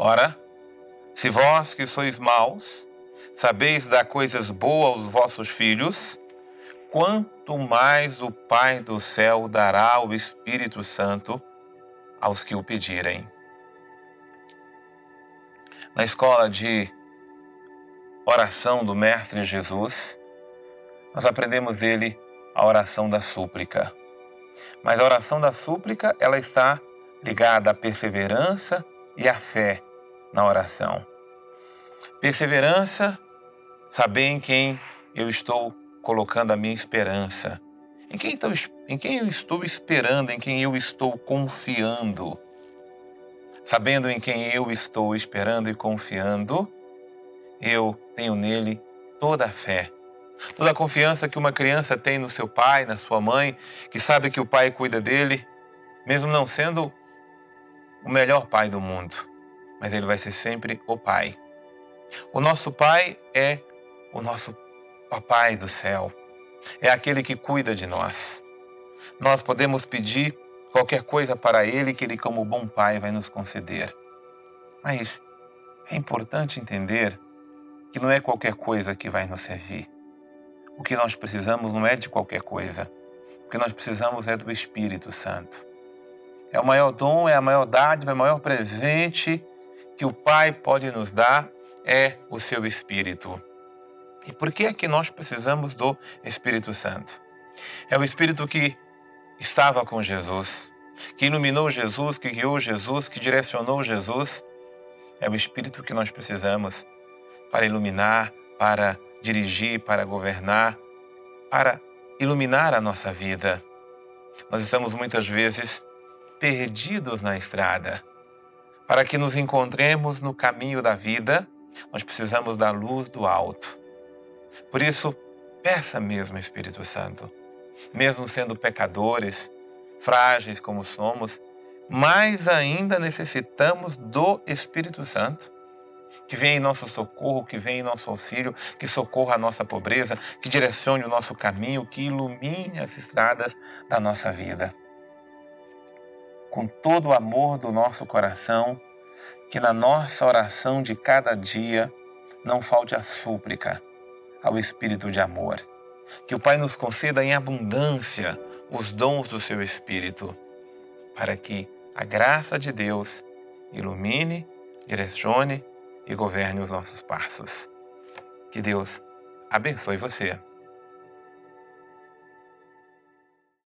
Ora, se vós que sois maus, sabeis dar coisas boas aos vossos filhos, quanto mais o Pai do céu dará o Espírito Santo aos que o pedirem. Na escola de oração do Mestre Jesus, nós aprendemos dele a oração da súplica. Mas a oração da súplica, ela está ligada à perseverança e à fé na oração. Perseverança, saber em quem eu estou colocando a minha esperança. Em quem eu estou esperando, em quem eu estou confiando. Sabendo em quem eu estou esperando e confiando, eu tenho nele toda a fé. Toda a confiança que uma criança tem no seu pai, na sua mãe, que sabe que o pai cuida dele, mesmo não sendo o melhor pai do mundo, mas ele vai ser sempre o pai. O nosso pai é o nosso papai do céu, é aquele que cuida de nós. Nós podemos pedir qualquer coisa para ele que ele, como bom pai, vai nos conceder. Mas é importante entender que não é qualquer coisa que vai nos servir. O que nós precisamos não é de qualquer coisa. O que nós precisamos é do Espírito Santo. É o maior dom, é a maior dádiva, é o maior presente que o Pai pode nos dar, é o seu Espírito. E por que é que nós precisamos do Espírito Santo? É o Espírito que estava com Jesus, que iluminou Jesus, que guiou Jesus, que direcionou Jesus. É o Espírito que nós precisamos para iluminar, para dirigir, para governar, para iluminar a nossa vida. Nós estamos muitas vezes perdidos na estrada. Para que nos encontremos no caminho da vida, nós precisamos da luz do alto. Por isso, peça mesmo, Espírito Santo. Mesmo sendo pecadores, frágeis como somos, mais ainda necessitamos do Espírito Santo, que venha em nosso socorro, que venha em nosso auxílio, que socorra a nossa pobreza, que direcione o nosso caminho, que ilumine as estradas da nossa vida. Com todo o amor do nosso coração, que na nossa oração de cada dia não falte a súplica ao Espírito de amor. Que o Pai nos conceda em abundância os dons do seu Espírito, para que a graça de Deus ilumine, direcione e governe os nossos passos. Que Deus abençoe você.